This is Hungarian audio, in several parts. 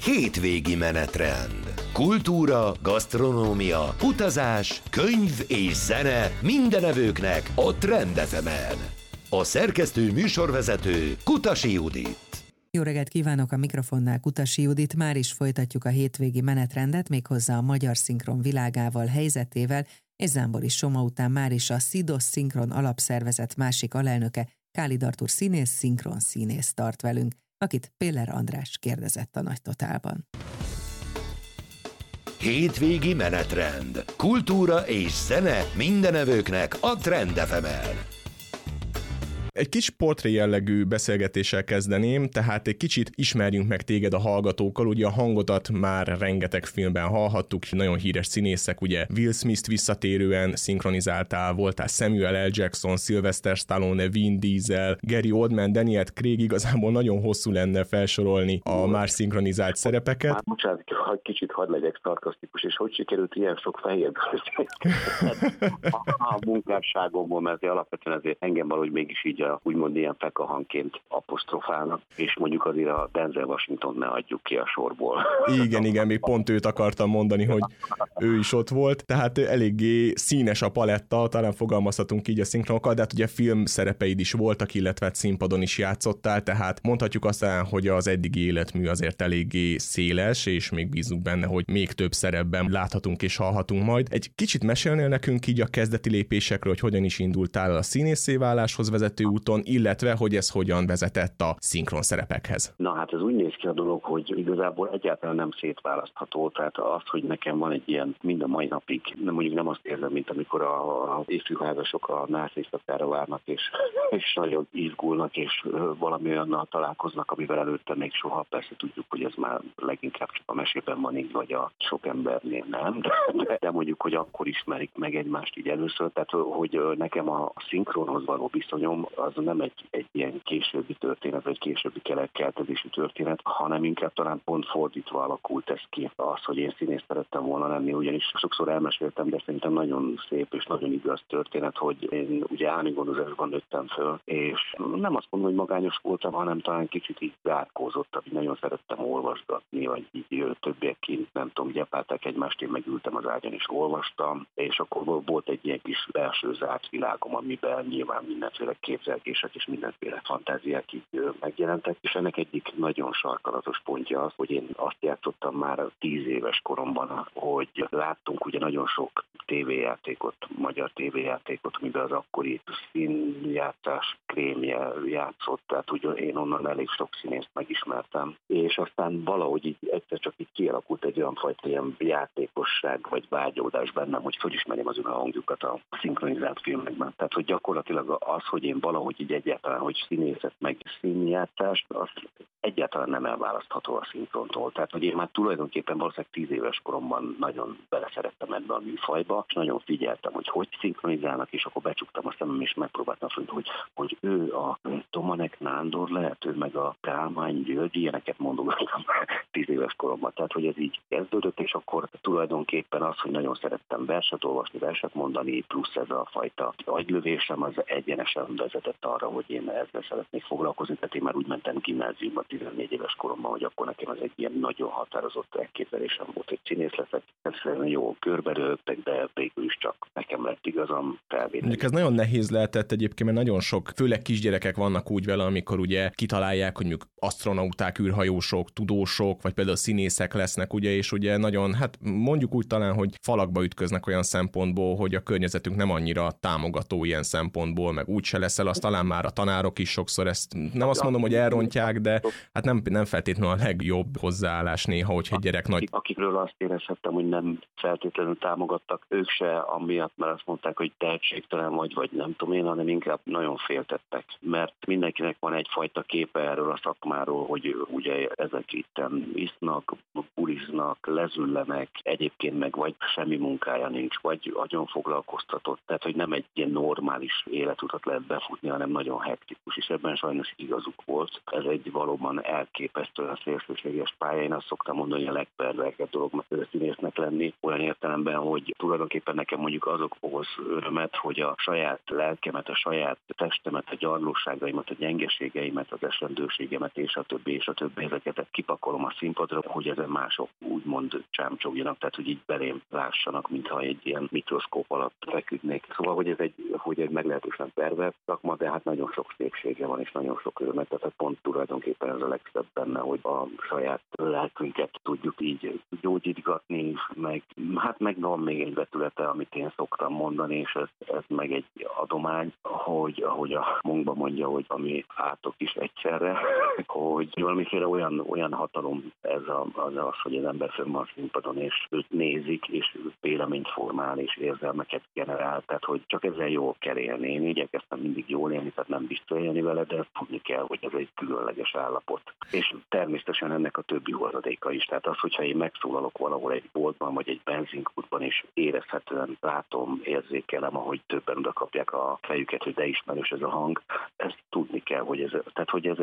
Hétvégi menetrend. Kultúra, gasztronómia, utazás, könyv és zene minden evőknek a Trend FM-en. A szerkesztő műsorvezető Kutasi Judit. Jó reggelt kívánok, a mikrofonnál Kutasi Judit. Már is folytatjuk a hétvégi menetrendet, méghozzá a magyar szinkron világával, helyzetével, és Zámbori Soma után már is a SZIDOS Szinkron Alapszervezet másik alelnöke, Kálid Artúr színész, szinkron színész tart velünk, akit Péller András kérdezett a Nagy Totálban. Hétvégi menetrend. Kultúra és zene minden evőknek a Trend FM-en. Egy kis portré jellegű beszélgetéssel kezdeném, tehát egy kicsit ismerjünk meg téged a hallgatókkal. Ugye a hangodat már rengeteg filmben hallhattuk, nagyon híres színészek, ugye Will Smith-t visszatérően szinkronizáltál, voltál Samuel L. Jackson, Sylvester Stallone, Vin Diesel, Gary Oldman, Daniel Craig, igazából nagyon hosszú lenne felsorolni a már szinkronizált szerepeket. Bocsánat, hogy kicsit hadd legyek szarkasztikus, és hogy sikerült ilyen sok fehér a munkásságomból, mert alapvetően ezért engem valahogy mégis így úgymond ilyen fekahangként apostrofálnak, és mondjuk azért a Denzel Washington ne adjuk ki a sorból. Igen, még pont őt akartam mondani, hogy ő is ott volt, tehát eléggé színes a paletta, talán fogalmazhatunk így a szinkronokkal, de hát ugye film szerepeid is voltak, illetve színpadon is játszottál, tehát mondhatjuk aztán, hogy az eddigi életmű azért eléggé széles, és még bízunk benne, hogy még több szerepben láthatunk és hallhatunk majd. Egy kicsit mesélnél nekünk így a kezdeti lépésekről, hogy hogyan is indultál a színészé váláshoz vezető úton, illetve hogy ez hogyan vezetett a szinkron szerepekhez? Na hát ez úgy néz ki a dolog, hogy igazából egyáltalán nem szétválasztható, tehát az, hogy nekem van egy ilyen mind a mai napig, mondjuk nem azt érzem, mint amikor a ifjúházasok a nász éjszakára várnak, és nagyon izgulnak, és valami olyannal találkoznak, amivel előtte még soha. Persze tudjuk, hogy ez már leginkább csak a mesében van így, vagy a sok embernél nem, de mondjuk, hogy akkor ismerik meg egymást így először, tehát hogy nekem a szinkronhoz való viszonyom az nem egy ilyen későbbi történet, vagy későbbi keletkezési történet, hanem inkább talán pont fordítva alakult ez ki. Az, hogy én színész szerettem volna lenni, ugyanis sokszor elmeséltem, de szerintem nagyon szép és nagyon igaz történet, hogy én ugye álmigondozásban nőttem föl, és nem azt mondom, hogy magányos voltam, hanem talán kicsit így zárkózottam, így nagyon szerettem olvasgatni, vagy így többiek kint, nem tudom, gyepálták egymást, én megültem az ágyon és olvastam, és akkor volt egy ilyen kis belső zárt világom, amiben nyilván mindenféle képzelgések és mindenféle fantáziák így megjelentek, és ennek egyik nagyon sarkalatos pontja az, hogy én azt játszottam már 10 éves koromban, hogy láttunk ugye nagyon sok tévéjátékot, magyar tévéjátékot, amiben az akkori színjátszás krémje játszott, tehát ugye én onnan elég sok színészt megismertem, és aztán valahogy így egyszer csak így kialakult egy olyan fajta ilyen játékosság vagy vágyódás bennem, hogy felismerjem az hangjukat a szinkronizált filmekben. Tehát, hogy gyakorlatilag az, hogy én valahogy így egyáltalán, hogy színészet meg színjátszást, az egyáltalán nem elválasztható a szinkrontól. Tehát, hogy én már tulajdonképpen valószínűleg 10 éves koromban nagyon beleszerettem ebbe a műfajba, és nagyon figyeltem, hogy szinkronizálnak, és akkor becsuktam a szemem, és megpróbáltam mondani, hogy ő a Tomanek Nándor lehet, ő meg a Kálmán György, ilyeneket mondogattam 10 éves koromban. Tehát, hogy ez így kezdődött, és akkor tulajdonképpen az, hogy nagyon szerettem verset olvasni, verset mondani, plusz ez a fajta agylövésem, az egyenesen vezetett arra, hogy én ezzel szeretnék foglalkozni. Tehát én már úgy mentem gimnáziumba 14 éves koromban, hogy akkor nekem ez egy ilyen nagyon határozott elképzelésem volt, hogy színész leszek. Egyszerűen jó körberőgtek, de végül is csak nekem lett igazam felvétel. Mondjuk ez nagyon nehéz lehetett egyébként, mert nagyon sok, főleg kisgyerekek vannak úgy vele, amikor ugye kitalálják, hogy mondjuk asztronauták, űrhajósok, tudósok, vagy például színészek lesznek, ugye, és ugye nagyon, hát mondjuk úgy talán, hogy falakba ütköznek olyan szempontból, hogy a környezetünk nem annyira támogató ilyen szempontból, meg úgyse leszel, azt talán már a tanárok is sokszor ezt, nem azt mondom, hogy elrontják, de hát nem feltétlenül a legjobb hozzáállás néha, hogyha egy gyerek nagy... Akikről azt érezhettem, hogy nem feltétlenül támogattak, ők se amiatt, mert azt mondták, hogy tehetségtelen vagy nem tudom én, hanem inkább nagyon féltettek, mert mindenkinek van egyfajta képe erről a szakmáról, hogy ugye ezek itten isznak, buliznak, lezüllenek, egyébként meg vagy semmi munkája nincs, vagy agyon foglalkoztatott, tehát hogy nem egy ilyen normális életutat lehet befutni hanem nagyon hektikus, és ebben sajnos igazuk volt. Ez egy valóban elképesztően szélsőséges pálya. Én azt szoktam mondani, hogy a legperverkebb dolog színésznek lenni, olyan értelemben, hogy tulajdonképpen nekem mondjuk azok okoz örömet, hogy a saját lelkemet, a saját testemet, a gyarlóságaimat, a gyengeségeimet, az eslendőségemet és a többi, ezeket kipakolom a színpadra, hogy ezen mások úgymond csámcsogjanak, tehát hogy így belém lássanak, mintha egy ilyen mikroszkóp alatt feküdnék. Szóval, hogy ez meglehetősen pervers szakma, de hát nagyon sok szépsége van, és nagyon sok örömet, tehát pont tulajdonképpen ez a legszebb benne, hogy a saját lelkünket tudjuk így gyógyítgatni, meg van még egy vetülete, amit én szoktam mondani, és ez meg egy adomány, hogy ahogy a munkban mondja, hogy ami átok is egyszerre, hogy valamiféle olyan hatalom az, hogy az ember fönn van a színpadon, és őt nézik, és véleményt formál, és érzelmeket generál, tehát hogy csak ezzel jól kell élni. Én igyekeztem mindig jól élni, tehát nem visszaélni vele, de tudni kell, hogy ez egy különleges állapot. És természetesen ennek a többi hozadéka is. Tehát az, hogyha én megszólalok valahol egy boltban, vagy egy benzinkútban, és érezhetően látom, érzékelem, ahogy többen oda kapják a fejüket, hogy de ismerős ez a hang, ezt tudni kell, hogy ez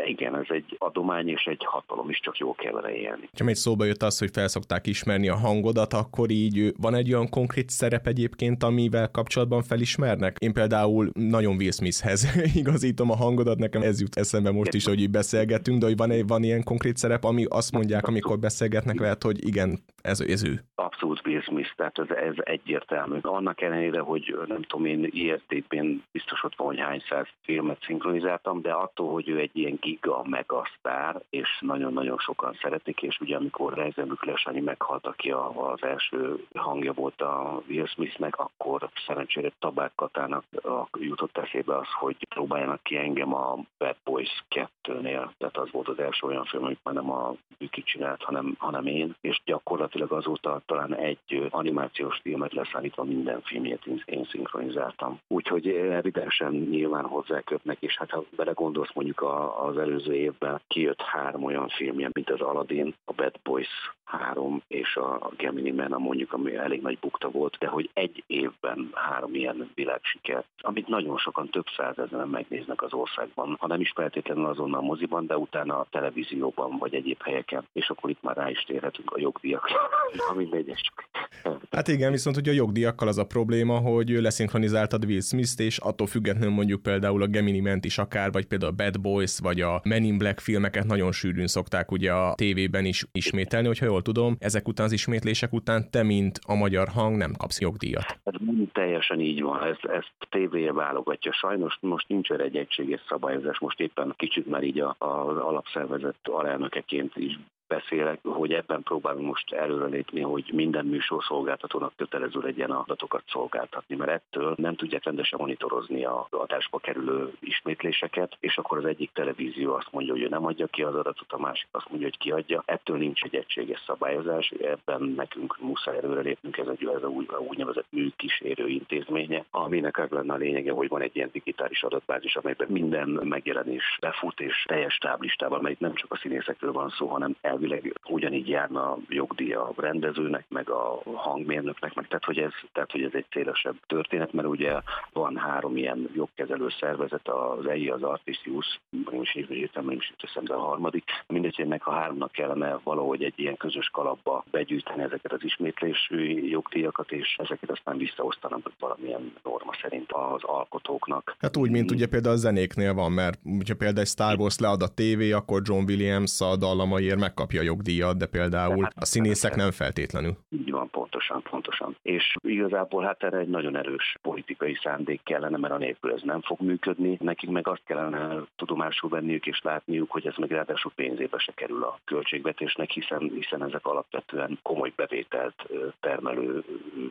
egy adomány és egy hatalom is, csak jól kell vele élni. Ha még szóba jött az, hogy felszokták ismerni a hangodat, akkor így van egy olyan konkrét szerep egyébként, amivel kapcsolatban felismernek? Én például nagyon Will Smithhez igazítom a hangodat, nekem ez jut eszembe most is, hogy így beszélgetünk, de hogy van ilyen konkrét szerep, ami azt mondják, amikor beszélgetnek veled, hogy igen, ez ő. Abszolút Will Smith, tehát ez egyértelmű. Annak ellenére, hogy nem tudom, én IST-ben biztos ott van, hogy hány száz filmet szinkronizáltam, de attól, hogy ő egy ilyen giga megasztár, és nagyon-nagyon sokan szeretik, és ugye amikor Reiser Mükles meghalt, aki az első hangja volt a Will Smithnek, akkor szerencsére Tabák Katának jutott eszébe az, hogy próbáljanak ki engem a Bad Boys 2-nél, tehát az volt az első olyan film, amit már nem a Büki csinált, hanem én, és gyakorlatilag azóta talán egy animációs filmet leszállítva minden filmjét én szinkronizáltam. Úgyhogy evidensen nyilván hozzákötnek, és hát ha belegondolsz, mondjuk az előző évben kijött 3 olyan filmje, mint az Aladdin, a Bad Boys 3 és a Gemini Man, mondjuk, ami elég nagy bukta volt, de hogy egy évben 3 ilyen világsiker, amit nagyon sokan, több százezren megnéznek az országban, ha nem is feltétlenül azonnal a moziban, de utána a televízióban vagy egyéb helyeken, és akkor itt már rá is térhetünk a jogdíjakra, ami mindegy. Hát igen, viszont ugye a jogdíjakkal az a probléma, hogy leszinkronizáltad Will Smith-t, és attól függetlenül mondjuk például a Gemini Man-t is akár, vagy például a Bad Boys, vagy a Men in Black filmeket nagyon sűrűn szokták ugye a tévében is ismételni, hogyha jól tudom, ezek után az ismétlések után te, mint a magyar hang, nem kapsz jogdíjat. Hát teljesen így van, ezt tévéje válogatja. Sajnos most nincs egy egységes szabályozás, most éppen kicsit már így az alapszervezet alelnökeként is beszélek, hogy ebben próbálunk most előrelépni, hogy minden műsorszolgáltatónak kötelező legyen adatokat szolgáltatni, mert ettől nem tudják rendesen monitorozni az adásba kerülő ismétléseket, és akkor az egyik televízió azt mondja, hogy ő nem adja ki az adatot, a másik azt mondja, hogy kiadja. Ettől nincs egy egységes szabályozás, ebben nekünk muszáj előrelépnünk, ez a úgynevezett műkísérő intézménye, aminek az lenne a lényege, hogy van egy ilyen digitális adatbázis, amelyben minden megjelenés befut, és teljes táblistával, mert itt nem csak a színészekről van szó, hanem elvileg ugyanígy járna a jogdíja a rendezőnek, meg a hangmérnöknek, meg tehát hogy ez egy szélesebb történet, mert ugye van 3 ilyen jogkezelő szervezet, az EI, az Artisius, most értem, de a harmadik. Mindegy, ennek a 3-nak kellene valahogy egy ilyen közös kalapba begyűjteni ezeket az ismétlésű jogdíjakat, és ezeket aztán visszaosztanak valamilyen norma szerint az alkotóknak. Hát úgy, mint ugye például a zenéknél van, mert hogyha például egy Star Wars lead a tévé, akkor John Williams a dallamaiért megkapja a jogdíjat, de például a színészek nem feltétlenül. Így van, pontosan. És igazából hát erre egy nagyon erős politikai szándék kellene, mert anélkül ez nem fog működni. Nekik meg azt kellene tudomásul venniük és látniuk, hogy ez meg ráadásul pénzébe se kerül a költségvetésnek, hiszen ezek alapvetően komoly bevételt termelő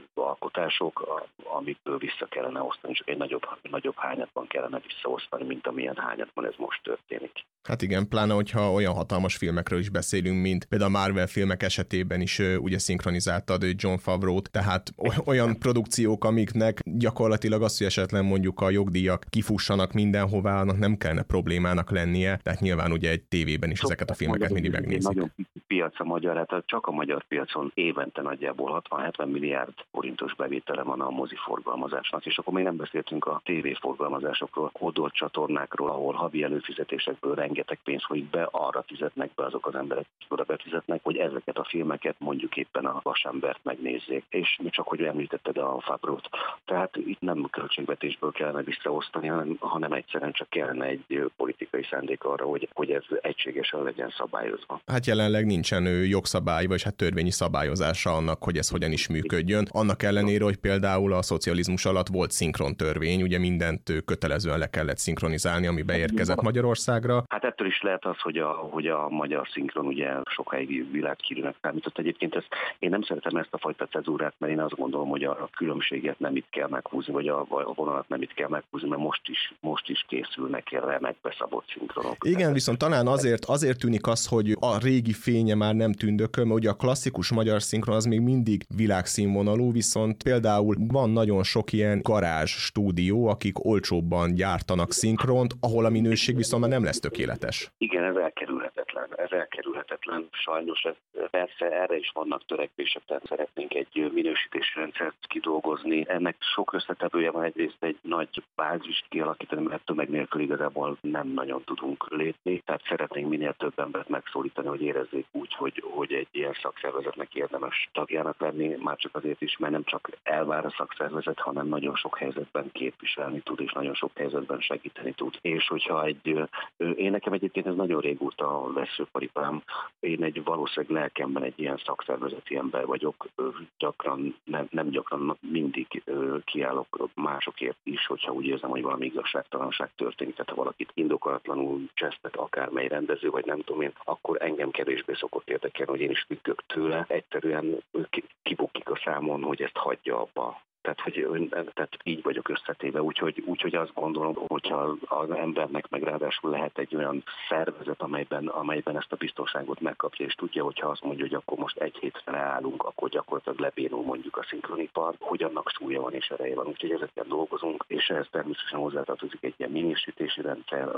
alkotások, amikből vissza kellene osztani, csak egy nagyobb hányatban kellene visszaosztani, mint amilyen hányatban ez most történik. Hát igen, pláne, hogyha olyan hatalmas filmekről is beszélünk, mint például a Marvel filmek esetében is ugye szinkronizáltad Jon Favreau-t, tehát olyan produkciók, amiknek gyakorlatilag az, hogy esetleg mondjuk a jogdíjak kifussanak mindenhová, annak nem kellene problémának lennie, tehát nyilván ugye egy tévében is ezeket a filmeket mindig megnézik. Nagyon picit piac a magyar, hát csak a magyar piacon évente nagyjából 60-70 milliárd forintos bevétele van a moziforgalmazásnak, és akkor még nem beszéltünk a tévéforgalmazásokról, kódolt csatornákról, ahol havi előfizetésekből rengeteg pénz folyik be, arra fizetnek be azok az emberek, akik oda befizetnek, hogy ezeket a filmeket mondjuk éppen a Vasembert megnézzék. És csak hogy említetted a Fabrót. Tehát itt nem költségvetésből kellene visszaosztani, hanem egyszerűen csak kellene egy politikai szándék arra, hogy ez egységesen legyen szabályozva. Hát jelenleg nincsen jogszabály, vagy hát törvényi szabályozása annak, hogy ez hogyan is működjön. Annak ellenére, hogy például a szocializmus alatt volt szinkrontörvény, ugye mindent kötelezően le kellett szinkronizálni, ami beérkezett Magyarországra. Hát ettől is lehet az, hogy a magyar szinkron ugye sokáig világhírűnek számított. Egyébként én nem szeretem ezt a fajta cezúrát, mert én azt gondolom, hogy a különbséget nem itt kell meghúzni, vagy a vonalat nem itt kell meghúzni, mert most is készülnek remek beszabott szinkronok. Igen, viszont talán azért tűnik az, hogy a régi fénye már nem tündököl, mert ugye a klasszikus magyar szinkron az még mindig világszínvonalú, viszont például van nagyon sok ilyen garázs stúdió, akik olcsóbban gyártanak szinkront, ahol a minőség viszont már nem lesz tökéletes. Igen, ez elkerülhetetlen. Sajnos persze erre is vannak törekvések, tehát szeretnénk egy minősítési rendszert kidolgozni. Ennek sok összetevője van, egyrészt egy nagy bázist kialakítani, mert tömeg nélkül igazából nem nagyon tudunk lépni. Tehát szeretnénk minél több embert megszólítani, hogy érezzék úgy, hogy egy ilyen szakszervezetnek érdemes tagjának lenni, már csak azért is, mert nem csak elvár a szakszervezet, hanem nagyon sok helyzetben képviselni tud, és nagyon sok helyzetben segíteni tud. És hogyha én nekem egyébként ez nagyon régóta veszőparipám, én valószínűleg lelkemben egy ilyen szakszervezeti ember vagyok, nem gyakran, mindig kiállok másokért is, hogyha úgy érzem, hogy valami igazságtalanság történik, tehát ha valakit indokolatlanul csesztet akármely rendező, vagy nem tudom én, akkor engem kevésbé szokott érdekelni, hogy én is függök tőle. Egyszerűen kibukik a számon, hogy ezt hagyja abba. Tehát így vagyok összetéve, úgyhogy azt gondolom, hogyha az embernek meg ráadásul lehet egy olyan szervezet, amelyben ezt a biztonságot megkapja, és tudja, hogyha azt mondja, hogy akkor most egy hétre állunk, akkor gyakorlatilag lebénul mondjuk a szinkronipar, hogy annak súlya van és ereje van. Úgyhogy ezeken dolgozunk, és ehhez természetesen hozzátartozik egy ilyen minősítési rendszer,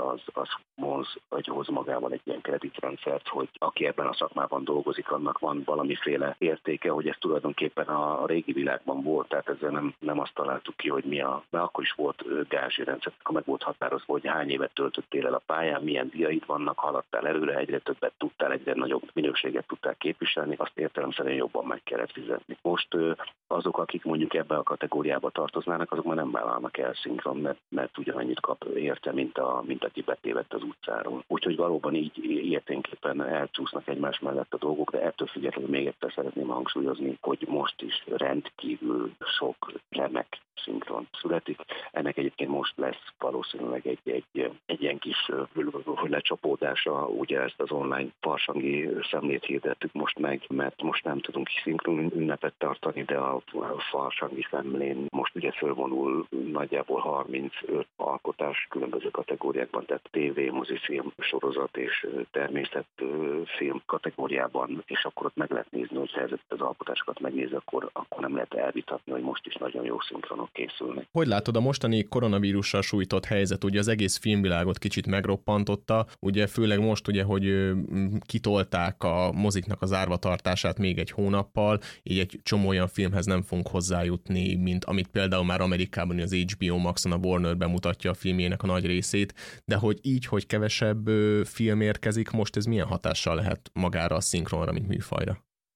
az hoz magával egy ilyen kreditrendszert, hogy aki ebben a szakmában dolgozik, annak van valamiféle értéke, hogy ez tulajdonképpen a régi világban volt, tehát ezzel nem azt találtuk ki, hogy mert akkor is volt gázsi rendszer, akkor meg volt határozva, hogy hány évet töltöttél el a pályán, milyen díjaid vannak, haladtál előre, egyre többet tudtál, egyre nagyobb minőséget tudtál képviselni, azt értelemszerűen jobban meg kellett fizetni. Most azok, akik mondjuk ebbe a kategóriába tartoznának, azok már nem vállalnak el szinkron, mert ugyanannyit kap érte, mint aki betévedt az utcáról. Úgyhogy valóban így ilyeténképpen elcsúsznak egymás mellett a dolgok, de ettől függetlenül még egyszer szeretném hangsúlyozni, hogy most is rendkívül sok remek szinkron születik. Ennek egyébként most lesz valószínűleg egy ilyen kis lecsapódása, ugye ezt az online farsangi szemlét hirdettük most meg, mert most nem tudunk szinkron ünnepet tartani, de a farsangi szemlén most ugye fölvonul nagyjából 35 alkotás különböző kategóriákban, tehát tévé, mozifilm, sorozat és természetfilm kategóriában, és akkor ott meg lehet nézni, hogy ha ezeket az alkotásokat megnézi, akkor nem lehet elvitatni, hogy most is nagyon jó szinkronok készülnek. Hogy látod, a mostani koronavírussal sújtott helyzet ugye az egész filmvilágot kicsit megroppantotta, ugye főleg most ugye, hogy kitolták a moziknak az árvatartását még egy hónappal, így egy csomó olyan filmhez nem fogunk hozzájutni, mint amit például már Amerikában az HBO Maxon a Warner bemutatja a filmjének a nagy részét, de hogy így, hogy kevesebb film érkezik, most ez milyen hatással lehet magára a szinkronra, mint műfajra?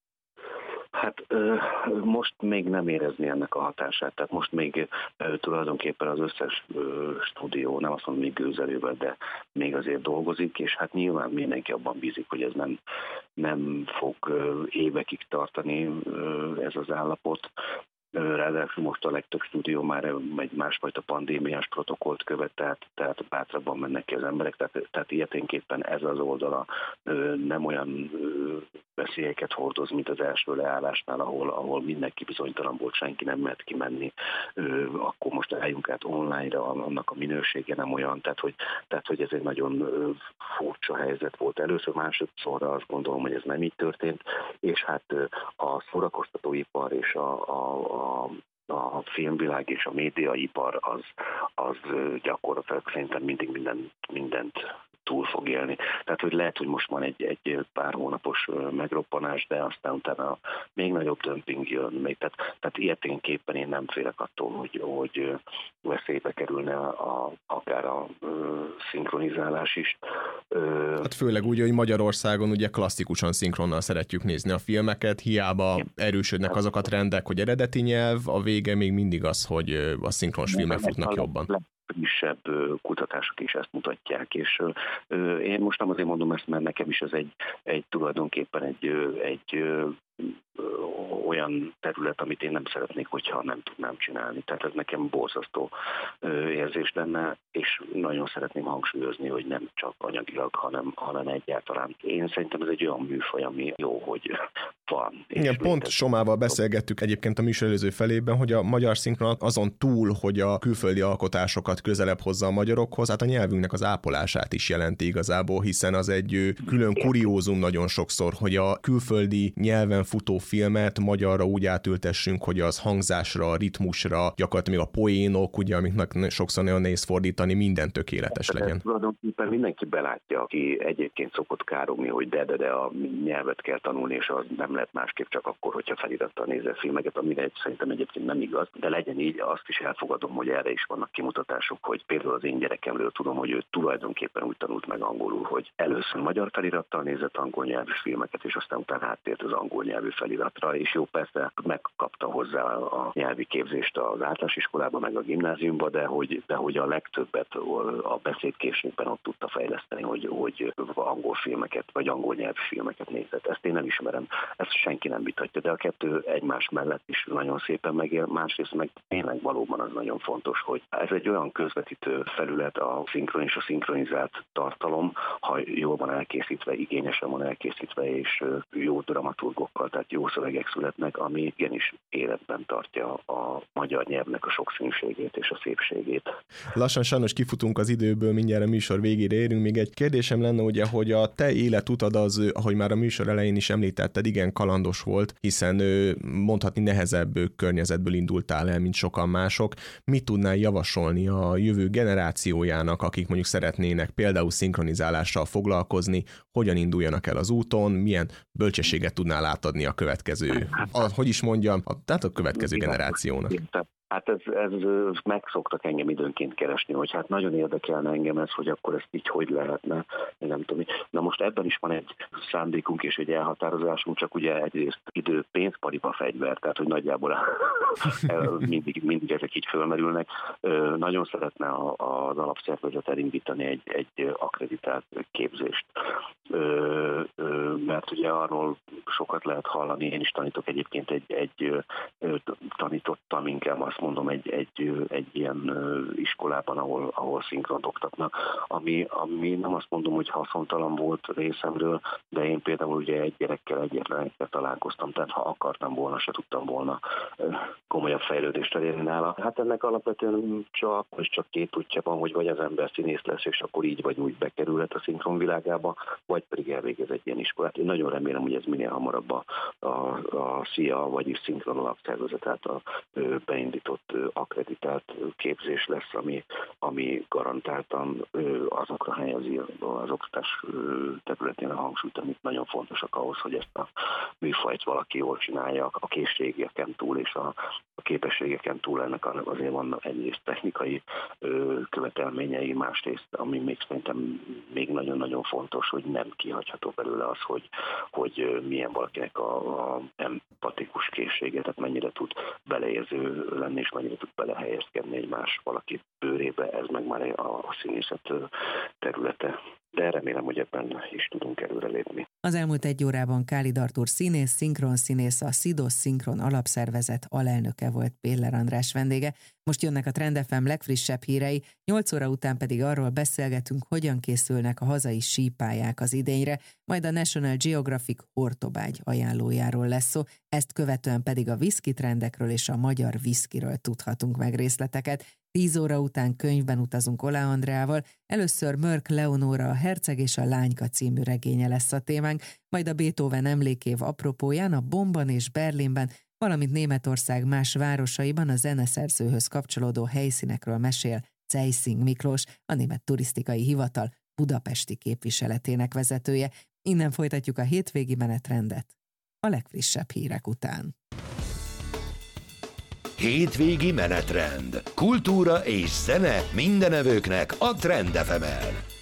Hát most még nem érezni ennek a hatását, tehát most még tulajdonképpen az összes stúdió, nem azt mondom, még gőzelővel, de még azért dolgozik, és hát nyilván mindenki abban bízik, hogy ez nem fog évekig tartani ez az állapot. Ráadásul most a legtöbb stúdió már egy másfajta pandémiás protokollt követ, tehát bátrabban mennek ki az emberek, tehát ilyeténképpen ez az oldala nem olyan veszélyeket hordoz, mint az első leállásnál, ahol mindenki bizonytalan volt, senki nem mert kimenni, akkor most álljunk át online-ra, annak a minősége nem olyan, tehát hogy ez egy nagyon furcsa helyzet volt először, másodszorra azt gondolom, hogy ez nem így történt, és hát a szórakoztatóipar és a filmvilág és a médiaipar az gyakorlatilag szerintem mindig mindent túl fog élni. Tehát, hogy lehet, hogy most van egy pár hónapos megroppanás, de aztán utána még nagyobb dömping jön. Még, tehát ilyeténképpen én nem félek attól, hogy veszélybe kerülne akár a szinkronizálás is. Hát főleg úgy, hogy Magyarországon ugye klasszikusan szinkronnal szeretjük nézni a filmeket, hiába erősödnek azok a trendek, hogy eredeti nyelv, a vége még mindig az, hogy a szinkronos filmek futnak jobban. Frissebb kutatások is ezt mutatják, és én most nem azért mondom ezt, mert nekem is ez egy tulajdonképpen egy olyan terület, amit én nem szeretnék, hogyha nem tudnám csinálni. Tehát ez nekem borzasztó érzés lenne, és nagyon szeretném hangsúlyozni, hogy nem csak anyagilag, hanem egyáltalán. Én szerintem ez egy olyan műfaj, ami jó, hogy van. Igen, pont Somával beszélgettük egyébként a műsor előző felében, hogy a magyar szinkron azon túl, hogy a külföldi alkotásokat közelebb hozza a magyarokhoz, hát a nyelvünknek az ápolását is jelenti igazából, hiszen az egy külön kuriózum nagyon sokszor, hogy a külföldi nyelven futó filmet magyarra úgy átültessünk, hogy az hangzásra, ritmusra, gyakorlatilag a poénok, ugye, amiknek sokszor nagyon nehéz fordítani, minden tökéletes legyen. Tulajdonképpen mindenki belátja, aki egyébként szokott károgni, hogy de a nyelvet kell tanulni, és az nem lehet másképp csak akkor, hogyha felirattal nézel filmeket, amire szerintem egyébként nem igaz, de legyen így, azt is elfogadom, hogy erre is vannak kimutatások, hogy például az én gyerekemről tudom, hogy ő tulajdonképpen úgy tanult meg angolul, hogy először magyar felirattal nézett angol nyelvű filmeket, és aztán utána áttért az angol nyelvű feliratra, és jó, persze megkapta hozzá a nyelvi képzést az általános iskolában, meg a gimnáziumban, de hogy a legtöbbet a beszédkészségben ott tudta fejleszteni, hogy angol filmeket, vagy angol nyelvű filmeket nézett. Ezt én nem ismerem, ezt senki nem vitatja, de a kettő egymás mellett is nagyon szépen megél, másrészt meg tényleg valóban az nagyon fontos, hogy ez egy olyan közvetítő felület a szinkron és a szinkronizált tartalom, ha jól van elkészítve, igényesen van elkészítve, és jó dramaturgokkal, tehát jó szövegek születnek, ami igenis életben tartja a magyar nyelvnek a sokszínűségét és a szépségét. Lassan sajnos kifutunk az időből, mindjárt a műsor végére érünk. Még egy kérdésem lenne, ugye, hogy a te életutad az, ahogy már a műsor elején is említetted, igen kalandos volt, hiszen mondhatni nehezebb környezetből indultál el, mint sokan mások. Mit tudnál javasolni a jövő generációjának, akik mondjuk szeretnének például szinkronizálással foglalkozni, hogyan induljanak el az úton, milyen bölcsességet tudnál átadni a következő, tehát a következő generációnak? Hát ez megszoktak engem időnként keresni, hogy hát nagyon érdekelne engem ez, hogy akkor ezt így hogy lehetne, nem tudom. Na most ebben is van egy szándékunk és egy elhatározásunk, csak ugye egyrészt idő, pénz, paripa, fegyver, tehát hogy nagyjából mindig ezek így fölmerülnek. Nagyon szeretne az alapszervezet elindítani egy akkreditált képzést, mert ugye arról sokat lehet hallani, én is tanítok egyébként tanítottam inkább azt mondom egy ilyen iskolában, ahol szinkront oktatnak, ami nem azt mondom, hogy haszontalan volt részemről, de én például ugye egy gyerekkel egyetlenekkel találkoztam, tehát ha akartam volna, se tudtam volna komolyabb fejlődést elérni nála. Hát ennek alapvetően csak két útja van, hogy vagy az ember színész lesz, és akkor így vagy úgy bekerülhet a szinkron világába, vagy pedig elvégez egy ilyen iskolát. Én nagyon remélem, hogy ez minél hamarabb a SZIA, vagyis Szinkron Alapszervezet által beindított akkreditált képzés lesz, ami garantáltan azokra helyezi az oktatás területén a hangsúlyt, amit nagyon fontosak ahhoz, hogy ezt a műfajt valaki jól csinálja, a készségeken túl és a képességeken túl ennek azért van egyrészt technikai követelményei, másrészt, ami még szerintem még nagyon-nagyon fontos, hogy nem kihagyható belőle az, hogy milyen valakinek a empatikus készsége, tehát mennyire tud beleérző lenni, és mennyire tud belehelyezkedni egy más valaki bőrébe, ez meg már a színészet területe. De remélem, hogy ebben is tudunk előrelépni. Az elmúlt egy órában Kálid Artúr színész, szinkronszínész, a SZIDOS Szinkron Alapszervezet alelnöke volt Péller András vendége. Most jönnek a Trend FM legfrissebb hírei, 8 óra után pedig arról beszélgetünk, hogyan készülnek a hazai sípályák az idényre, majd a National Geographic Hortobágy ajánlójáról lesz szó, ezt követően pedig a whisky trendekről és a magyar whiskyről tudhatunk meg részleteket. 10 óra után könyvben utazunk Oláh Andreával, először Mörk Leonóra, a Herceg és a Lányka című regénye lesz a témánk, majd a Beethoven emlékév apropóján a Bonnban és Berlinben, valamint Németország más városaiban a zeneszerzőhöz kapcsolódó helyszínekről mesél Zeissing Miklós, a Német Turisztikai Hivatal budapesti képviseletének vezetője. Innen folytatjuk a hétvégi menetrendet a legfrissebb hírek után. Hétvégi menetrend. Kultúra és zene mindenevőknek a Trend FM-en.